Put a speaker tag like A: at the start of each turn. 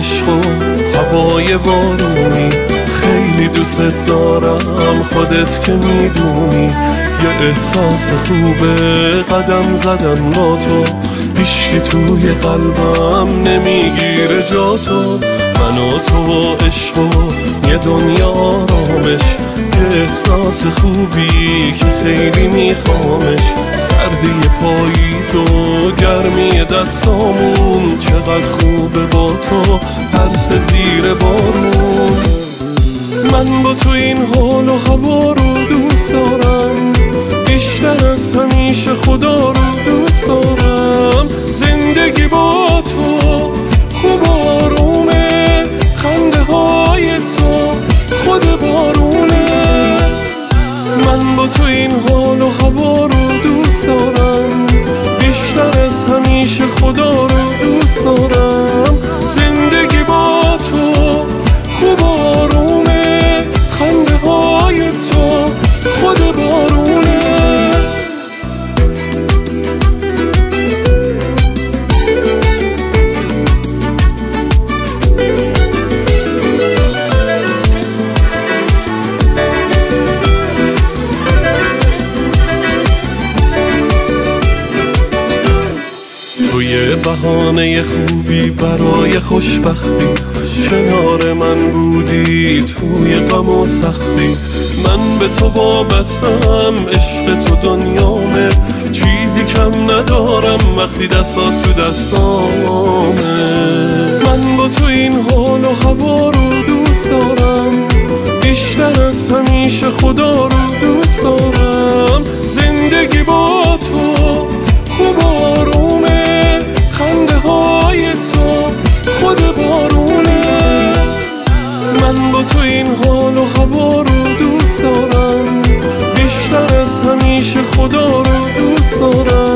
A: عشق و هوای بارونی، خیلی دوست دارم خودت که میدونی. یه احساس خوبه قدم زدم با تو، هیچکی توی قلبم نمیگیره جا تو. من و تو و عشق و یه دنیا آرامش، یه احساس خوبی که خیلی میخوامش. سردی پاییز و گرمی دستامون، چقدر خوبه با تو ترس زیر بارون. من با تو این حال و هوا رو دوست دارم، بیشتر از همیشه خدا رو دوست دارم. زندگی با تو خوب آرومه، خنده های تو خود بارونه. من با تو این حال و هوا رو دوست دارم، بیشتر از همیشه خدا رو دوست دارم. زندگی با تو خوب آرومه، خنده های تو خود بارونه. توی بهانه خوبی برای خوشبختی، کنار من بودی توی غم و سختی. من به تو وابستم، عشق تو دنیامه، چیزی کم ندارم وقتی دستات تو دستامه. من با تو این حال و هوا رو دوست دارم، بیشتر از همیشه خدا رو دوست دارم. زندگی با تو خوب آرومه، خنده های تو خود بارونه. من با تو این حال و هوا رو دوست دارم، بیشتر از همیشه خدا رو دوست دارم.